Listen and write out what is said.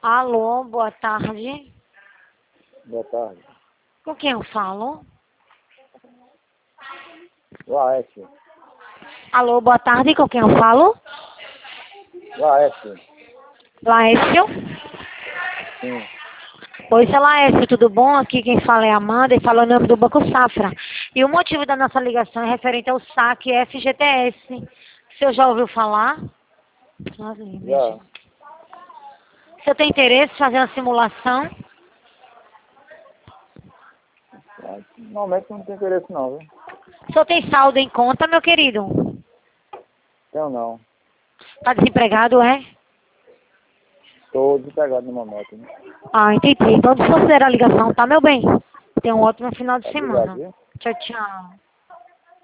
Alô, boa tarde. Boa tarde. Com quem eu falo? Laércio. Alô, boa tarde, com quem eu falo? Laércio. Laércio? Sim. Oi, seu Laércio, tudo bom? Aqui quem fala é Amanda e fala o nome do Banco Safra. E o motivo da nossa ligação é referente ao saque FGTS. O senhor já ouviu falar? Já. O senhor tem interesse em fazer uma simulação? Normalmente não tem interesse não, viu? O senhor tem saldo em conta, meu querido? Tenho não. Tá desempregado, é? Estou desempregado no momento, né? Ah, entendi. Então desconsidera a ligação, tá, meu bem? Tenha um ótimo final de Obrigado, semana. viu? Tchau, tchau.